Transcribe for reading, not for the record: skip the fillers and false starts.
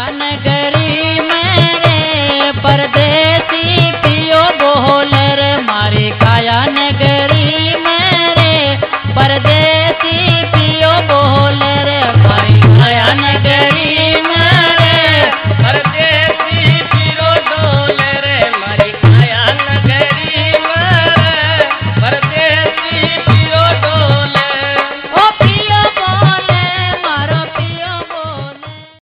नगरी मेरे परदेसी पियो बोल रे मारी काया नगरी